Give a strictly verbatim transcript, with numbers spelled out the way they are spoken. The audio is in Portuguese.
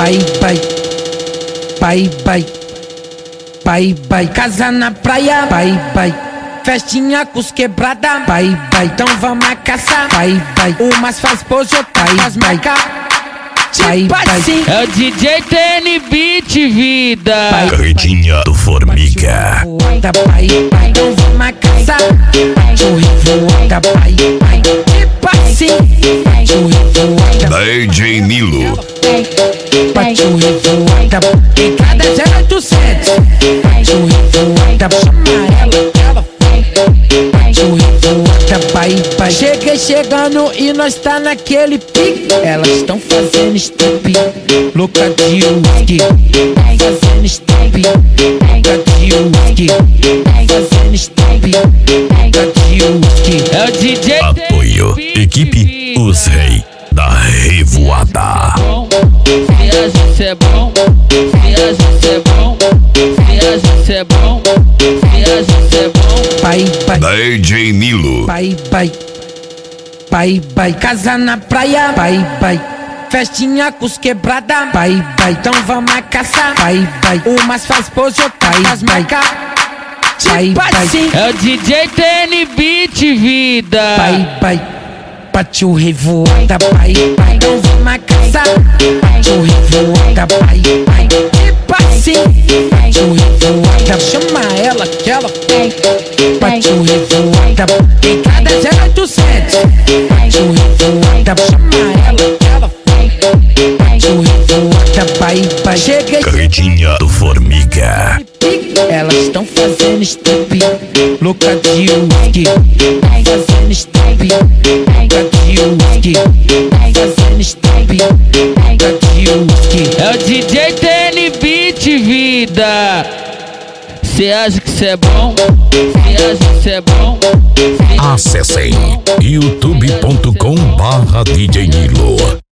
Pai, pai, pai, pai, pai, pai, casa na praia, pai, pai, festinha com os quebrada, pai, pai, então vamos a caçar, pai, pai, umas faz pose, outras faz marca, pai, pai, é o D J T N Beat, vida. Carretinha do Formiga. Pai, pai, então vamos a caçar, churrivoada, pai, pai, tipo assim, churrivoada, D J Nilo. churrivoada, picada zero oitocentos, churrivoada, chama ela, ela, churrivoada, pai, pai. Cheguei chegando e nós tá naquele pique. Elas estão fazendo step, louca de whisky, fazendo step, louca de whisky, fazendo step, louca de whisky. É o D J Apoio, equipe Os Rei da Revoada. Se a gente é bom, se a gente é bom, se a gente é bom, se a gente é bom. Pai, pai, D J Nilo. pai, pai, pai, pai, casa na praia, pai, pai, festinha com os quebrada, pai, pai, então vamos a caçar, pai, pai, umas faz pose, outras faz marca, pai, pai, é o D J T N Beat, vida. pai, pai, partiu revoada, pai, pai, então vamos a caçar, churrivoada, pai, pai, tipo assim, churrivoada, chama ela que ela partiu revoada, picada zero oitocentos, churrivoada, chama ela que ela churrivoada, pai, pai. Cheguei Carretinha do Formiga. elas estão fazendo step, louca de whisky, fazendo step, louca de whisky, fazendo step, louca de whisky. É o D J T N Beat, vida. Cê acha que cê é bom? Cê acha que cê é bom? Acessem youtube ponto com barra D J Nilo.